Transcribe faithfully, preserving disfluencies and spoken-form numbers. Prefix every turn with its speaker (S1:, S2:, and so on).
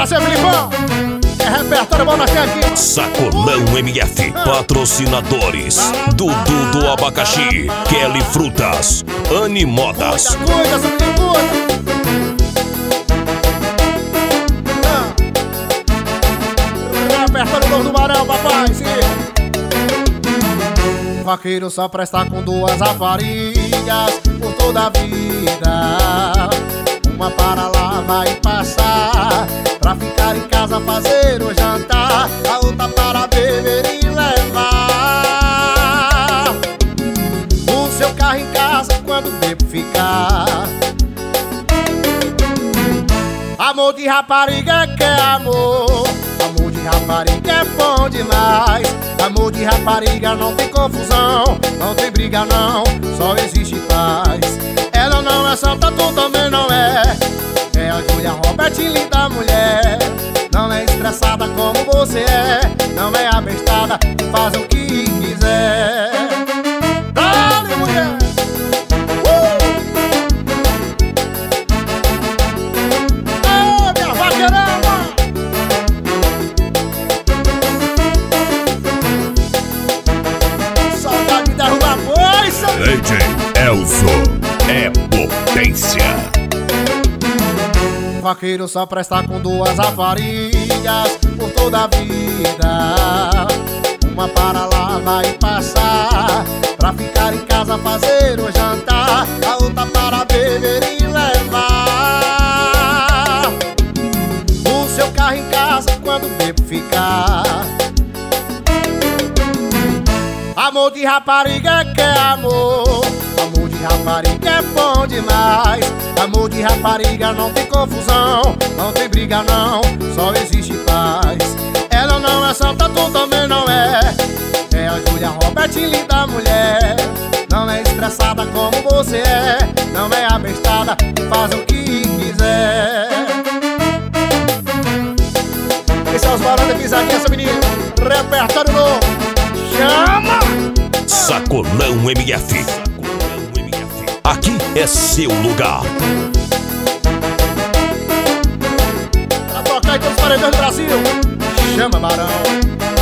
S1: Bora, seu Filipão! É repertório bom, nós temos aqui.
S2: Sacolão M F, patrocinadores Dudu do Abacaxi, Kelly Frutas, Anne Modas.
S1: Cuida, cuida, seu menino, cuida. Repertório novo do Barão, papai, sim. Vaqueiro só presta com duas raparigas por toda a vida. Uma para lá vai passar, pra ficar em casa fazer o jantar. A outra para beber e levar o seu carro em casa quando bebo ficar. Amor de rapariga que é amor, amor de rapariga é bom demais. Amor de rapariga não tem confusão, não tem briga não, só existe paz. Ela não é santa, tu também não é. É a Julia Roberts, linda mulher. Não é estressada como você é, não é abestada, faz o que quiser. Dale, mulher! Uh! Oh, minha vaqueirama! Saudade de derrubar coisa!
S2: D J Elzo é potência.
S1: Vaqueiro só presta com duas raparigas por toda a vida. Uma para lá vai passar, pra ficar em casa fazer o jantar. A outra para beber e levar o seu carro em casa quando bebo ficar. Amor de rapariga que é amor, amor de rapariga é bom demais. Amor de rapariga não tem confusão, não tem briga não, só existe paz. Ela não é santa, tu também não é. É a Julia Roberts, linda mulher. Não é estressada como você é, não é abestada, faz o que quiser. Esse é os barões da pisadinha, essa menina. Repertório novo, chama!
S2: Sacolão M F. Aqui é seu lugar.
S1: Pra tocar em todos os paredões do Brasil, chama, Barão.